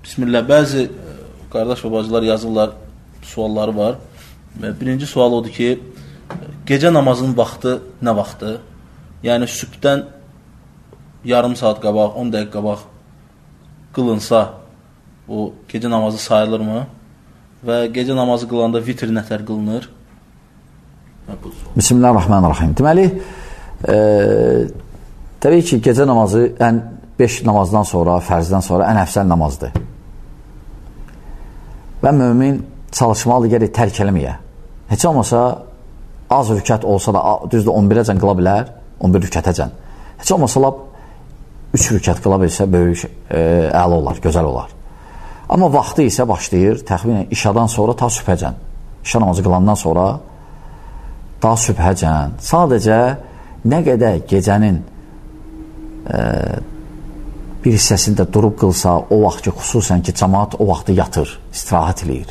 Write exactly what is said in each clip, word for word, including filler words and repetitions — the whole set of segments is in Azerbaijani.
Bismillah, bəzi qardaş və bacılar yazırlar, sualları var. Birinci sual odur ki, gecə namazının vaxtı nə vaxtı? Yəni, sübhdən yarım saat qabaq, on dəqiq qabaq qılınsa, bu gecə namazı sayılırmı? Və gecə namazı qılanda vitr nətər qılınır? Bismillahirrahmanirrahim. Deməli, e, təbii ki, gecə namazı ən beş namazdan sonra, fərzdən sonra ən əfsəl namazdır. Və mömin çalışmalı gəlir tərk eləməyə. Heç olmasa az rükət olsa da, düzdür on birəcən qıla bilər, on bir rükətəcən. Heç olmasa lab üç rükət qıla bilsə böyük e, əla olar, gözəl olar. Amma vaxtı isə başlayır təxminən işadan sonra ta sübhəcən. İşa namazı qılandan sonra ta sübhəcən. Sadəcə nə qədər gecənin e, bir hissəsində durub qılsa, o vaxt ki, xüsusən ki, cəmaat o vaxtı yatır, istirahət eləyir.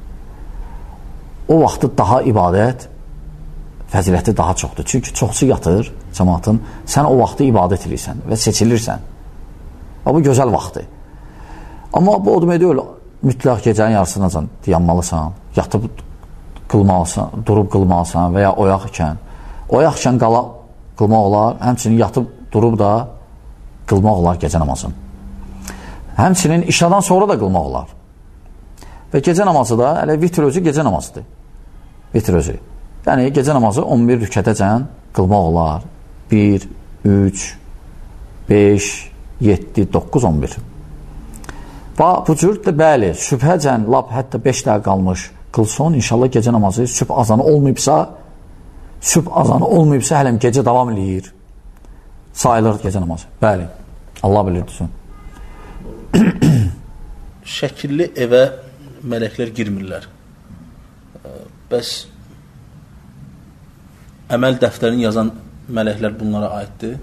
O vaxtı daha ibadət, fəziləti daha çoxdur. Çünki çoxsu yatır cəmaatın, sən o vaxtı ibadət eləyirsən və seçilirsən. Və bu gözəl vaxtdır. Amma bu o demək deyil, mütləq gecənin yarısınacan dayanmalısan, yatıb qılmalısan, durub qılmalısan və ya oyaq ikən. Oyaq ikən qala qılmaq olar, həmçinin yatıb durub da qılmaq olar gecə namazını. Həmçinin işadan sonra da qılmaq olar. Və gecə namazı da, hələ vitr özü gecə namazıdır. Vitr özü. Yəni, gecə namazı on bir rükətəcən qılmaq olar. bir, üç, beş, yeddi, doqquz, on bir. Və bu cür də bəli, sübhəcən, lap hətta beş dəqiqə qalmış qılson, inşallah gecə namazı sübh azanı olmayıbsa, sübh azanı olmayıbsa, hələm gecə davam eləyir. Sayılır gecə namazı. Bəli, Allah bilir düzün. Şəkilli evə mələklər girmirlər. Bəs əməl dəftərini yazan mələklər bunlara aiddir?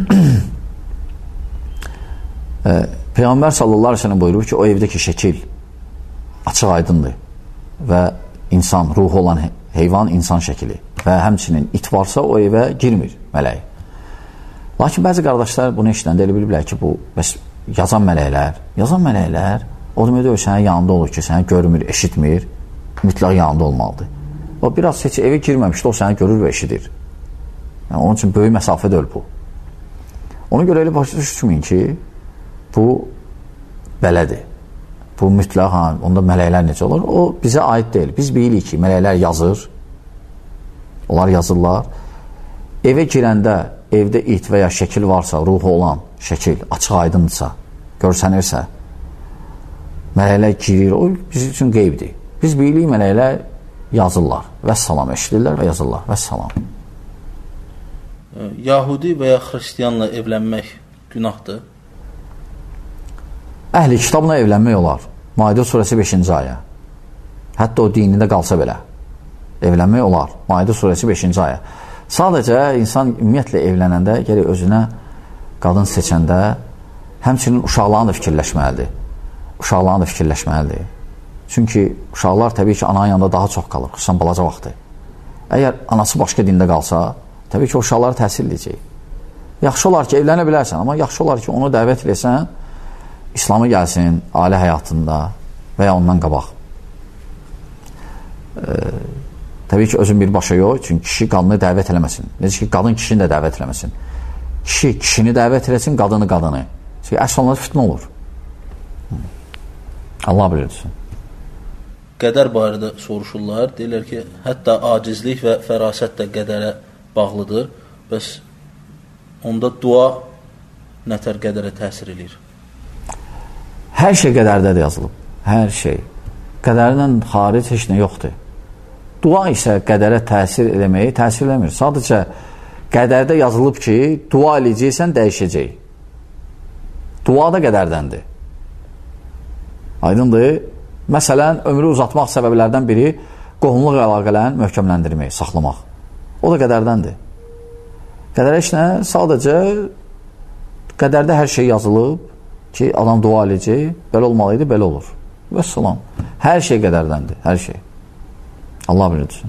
Peyğəmbər sallallahu əleyhi və səlləm buyurur ki, o evdəki şəkil açıq aydındır və insan, ruhu olan heyvan insan şəkili və həmçinin it varsa o evə girmir mələk. Lakin bəzi qardaşlar bunu eşidəndə elə biliblər ki, bu bəs yazan mələklər, yazan mələklər o demək deyil, sənin yanında olur ki, səni görmür, eşitmir, mütləq yanında olmalıdır. O biraz heç evə girməmişdi, o səni görür və eşidir. Yəni, onun üçün böyük məsafə deyil bu. Ona görə elə başa düşməyin ki, bu belədir. Bu mütləq, ha, onda mələklər necə olur? O bizə aid deyil. Biz bilirik ki, mələklər yazır, onlar yazırlar. Evə girəndə evdə it və ya şəkil varsa, ruhu olan şəkil, açıq aydındırsa, görsənirsə, mələklər girir, o bizim üçün qeybdir. Biz bilirik, mələklər yazırlar, vəssalam, eşidirlər və yazırlar, vəssalam. Yahudi və ya xristiyanla evlənmək günahdır? Əhli kitabla evlənmək olar. Maidə surəsi beşinci ayə. Hətta o dinində qalsa belə. Evlənmək olar. Maidə surəsi beşinci ayə. Sadəcə, insan ümumiyyətlə evlənəndə, gəlir özünə qadın seçəndə, həmçinin uşaqlarını da fikirləşməlidir. Uşaqlarını da fikirləşməlidir. Çünki uşaqlar təbii ki, ananın yanında daha çox qalır, xüsusən balaca vaxtı. Əgər anası başqa dində qalsa, təbii ki, o uşaqları təsir edəcək. Yaxşı olar ki, evlənə bilərsən, amma yaxşı olar ki, onu dəvət edəsən, İslam'a gəlsin, ailə həyatında və ya ondan qabaq. E, təbii ki, özün birbaşa yox, çünki kişi qadını dəvət eləməsin. Necə ki, qadın kişini də dəvət eləməsin. Kişi kişini dəvət eləsin, qadını qadını. Çünki əsl onlarda fitnə olur. Allah bilirsin. Qədər barədə soruşurlar. Deyirlər ki, hətta acizlik və fərasət də qədərə bağlıdır. Bəs onda dua nətər qədərə təsir edir? Hər şey qədərdə də yazılıb. Hər şey. Qədərdən xaric heç nə yoxdur. Dua isə qədərə təsir eləməyi təsir eləmir. Sadəcə qədərdə yazılıb ki, dua eləyəcəksən, dəyişəcək. Dua da qədərdəndir. Aydındır. Məsələn, ömrü uzatmaq səbəblərdən biri qohumluq əlaqələrini möhkəmləndirmək, saxlamaq. O da qədərdəndir. Qədər heç nə, sadəcə qədərdə hər şey yazılıb ki, adam dua eləyəcək, belə olmalıydı, belə olur. Vəssalam. Hər şey qədərdəndir, hər şey. Allah bilir.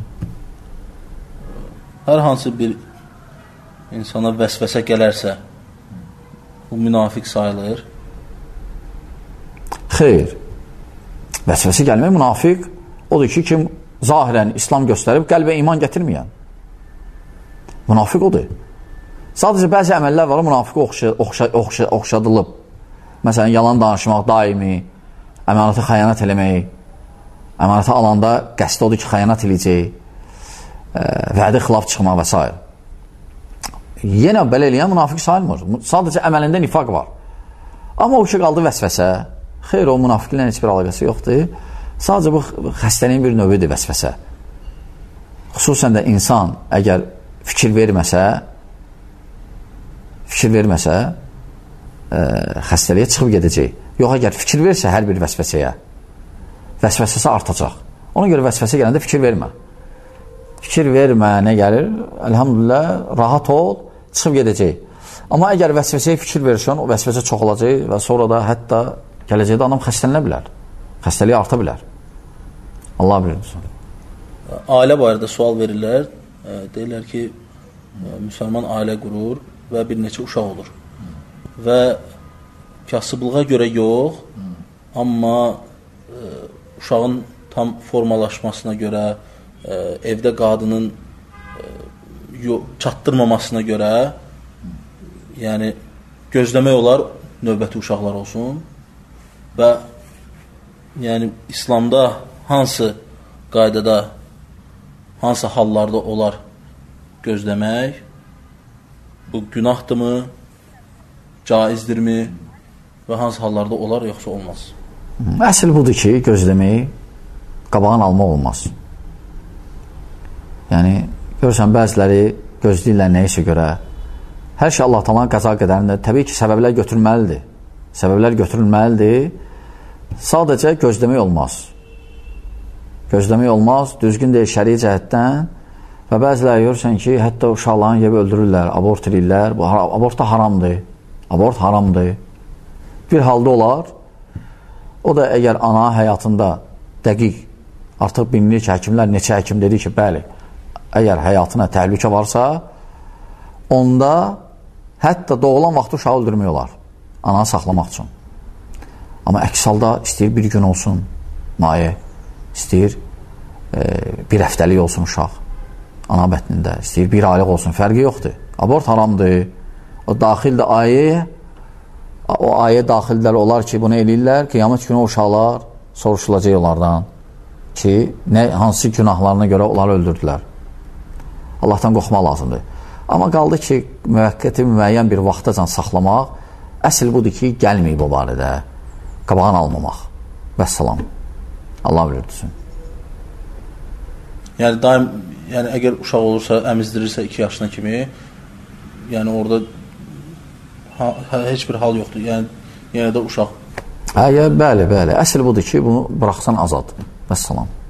Hər hansı bir insana vəsvəsə gələrsə, bu münafiq sayılır. Xeyr. Vəsvəsə gəlmək münafiq odur ki, kim zahirən İslam göstərib, qəlbə iman gətirməyən. Münafiq odur. Sadəcə bəzi əməllər var, münafiqə oxşa, oxşa, oxşa, oxşadılıb. Məsələn, yalan danışmaq daimi, əmanətə xəyanət eləmək, əmanətə alanda qəsd odur ki, xəyanət eləyəcək, vədə xilaf çıxmaq və s. Yenə belə eləyən münafiq sayılmır. Sadəcə əməlində nifaq var. Amma o ki, qaldı vəsvəsə, xeyr, o münafiqlə heç bir əlaqəsi yoxdur. Sadəcə bu xəstəliyin bir növüdür vəsvəsə. Xüsusən də insan əgər fikir verməsə, fikir verməsə, ə, xəstəliyə çıxıb gedəcək. Yox, əgər fikir versə hər bir vəsvəsəyə, vəsvəsəsi artacaq. Ona görə vəsvəsə gələndə fikir vermə. Fikir vermə, nə gəlir? Əlhamdülillah, rahat ol, çıxıb gedəcək. Amma əgər vəsvəsəyə fikir versən, o vəsvəsə çox olacaq və sonra da hətta gələcəkdə adam xəstələnə bilər. Xəstəliyə arta bilər. Allah bilir. Ailə barədə sual verirlər. Deyirlər ki, müsəlman ailə qurur və bir neçə uşaq olur. Və kasıblığa görə yox, amma ə, uşağın tam formalaşmasına görə, ə, evdə qadının ə, çatdırmamasına görə, yəni gözləmək olar növbəti uşaqlar olsun və yəni İslamda hansı qaydada, hansı hallarda olar gözləmək, bu günahdırmı, caizdirmi və hansı hallarda olar, yoxsa olmaz? Əsl budur ki, gözləmək, qabağın almaq olmaz. Yəni, görürsən, bəziləri gözləyirlər nəyisə görə. Hər şey Allah Taala'nın qəza qədərində, təbii ki, səbəblər götürülməlidir. Səbəblər götürülməlidir. Sadəcə gözləmək olmaz. Gözləmək olmaz, düzgün deyil şəri cəhətdən və bəziləri görürsən ki, hətta uşaqların yiyib öldürürlər, abort edirlər. Bu, abort da haramdır. Abort haramdır. Bir halda olar, o da əgər ana həyatında dəqiq, artıq bilinir ki, həkimlər, neçə həkim dedi ki, bəli, əgər həyatına təhlükə varsa, onda hətta doğulan vaxtı uşağı öldürmək olar, ananı saxlamaq üçün. Amma əks halda istəyir bir gün olsun maye, istəyir e, bir həftəlik olsun uşaq ana bətnində, istəyir bir aylıq olsun, fərqi yoxdur. Abort haramdır. O daxildə ayə, o ayə daxildələr olar ki, bunu eləyirlər, qiyamət günü uşaqlar soruşulacaq onlardan ki, nə, hansı günahlarına görə onları öldürdülər. Allahdan qorxmaq lazımdır. Amma qaldı ki, müvəqqəti müəyyən bir vaxtacan saxlamaq, əsl budur ki, gəlməyib o barədə, qabağını almamaq. Vəssalam. Allah bilirdirsin. Yəni, daim, yəni, əgər uşaq olursa, əmizdirirsə iki yaşına kimi, yəni orada ha, heç bir hal yoxdur. Yəni, yenə də uşaq. Hə, bəli, bəli. Əsl budur ki, bunu bıraxsan azad. Vəssalam.